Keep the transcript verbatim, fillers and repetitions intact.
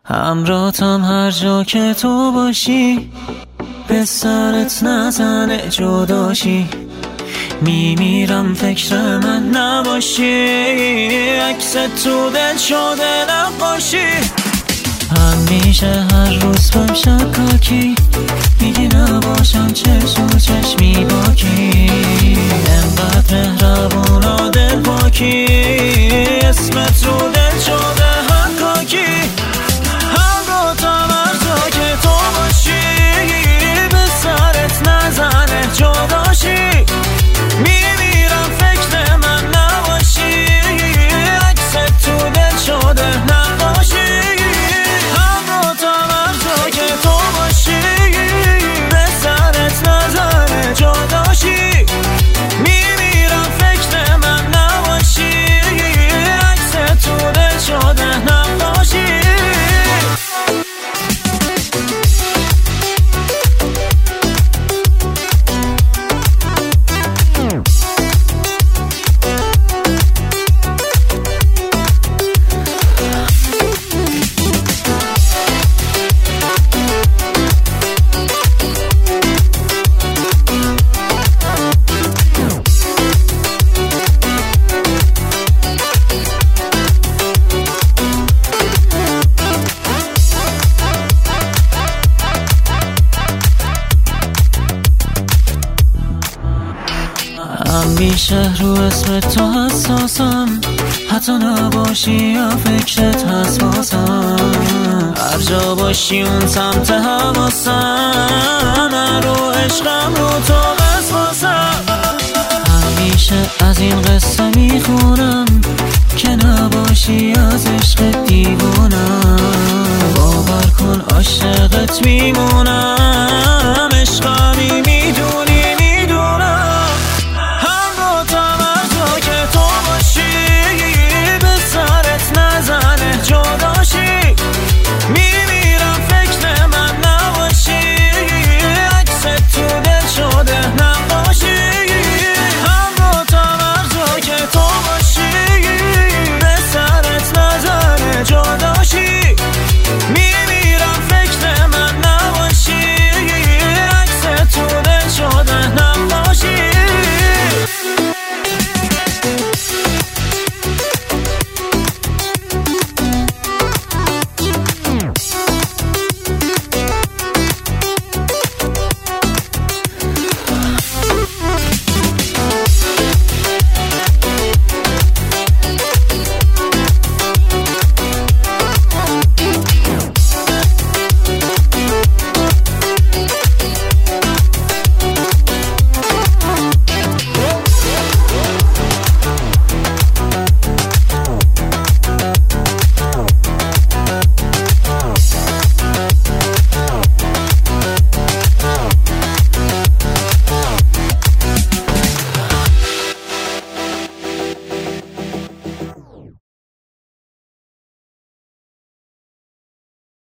همراهتم هر جا که تو باشی، به سرت نزنه جداشی. میمیرم فکر من نباشی، عکس تو دل شده نقاشی. همیشه هر روز بهم شکاکی، میگی نباشم چشم و چشمی باکی. انقدر مهربون و دل پاکی، اسمت رو دل شده حقاکی. همراهتم هر جا که تو باشی، به سرت نزنه جداشی. میمیرم فکر من نباشی، عکس تو دل شده نقاشی. همراهتم هر جا که تو باشی، به سرت نزنه جداشی. میمیرم فکر من نباشی، عکس تو دل شده نقاشی. همیشه رو اسم تو حساسم، حتی نباشی یا فکرت هست باسم. هر جا باشی اون سمت حواسم، من رو عشقم رو تو قصباسم. همیشه از این قصه میخونم که نباشی از عشق دیوونم. باور کن عاشقت میمونم.